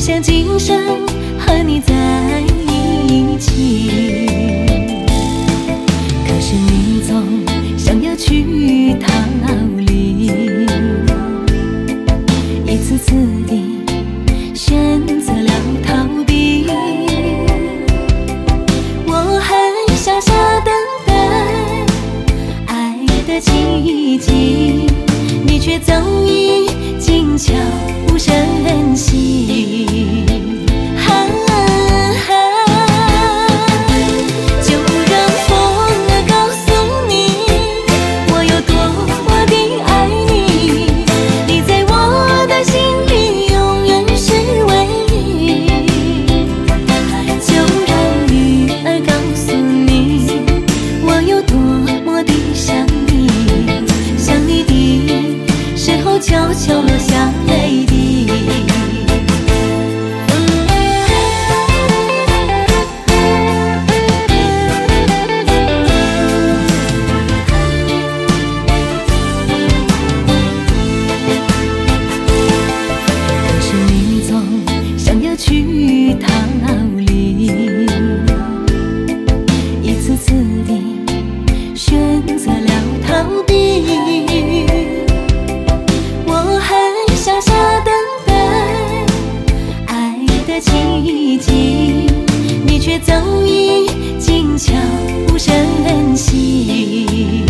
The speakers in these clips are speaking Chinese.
想今生和你在一起。可是你总想要去逃离，一次次地选择了逃避。我很想下等待爱的奇迹，你却早已静悄无声息。就让风告诉你，我有多么的爱你，你在我的心里永远是唯一。就让雨儿告诉你，我有多么的想你，想你的时候悄悄落下泪滴。可是你总想要去逃离，一次次地选择了逃避。我很想下等待爱的奇迹，你却早已静悄无声息。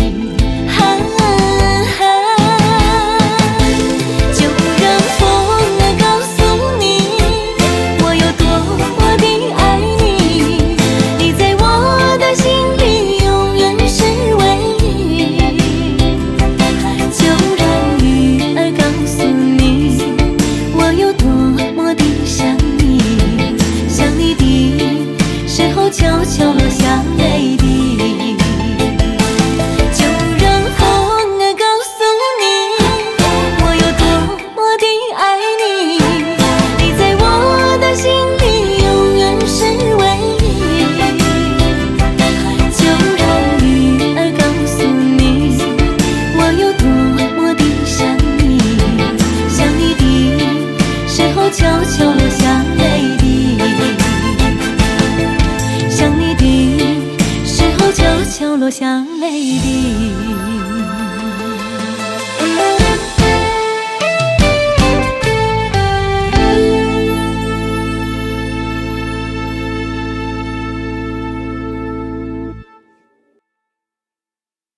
就让风告诉你，我有多么的爱你，你在我的心里永远是唯一。就让雨儿告诉你，我有多么的想你，想你的时候悄悄落下泪滴。就让风告诉你，我有多么的爱你，你在我的心里永远是唯一。就让雨儿告诉你，我有多么的想你，想你的时候悄悄落下泪滴，想你的时候悄悄落下泪滴。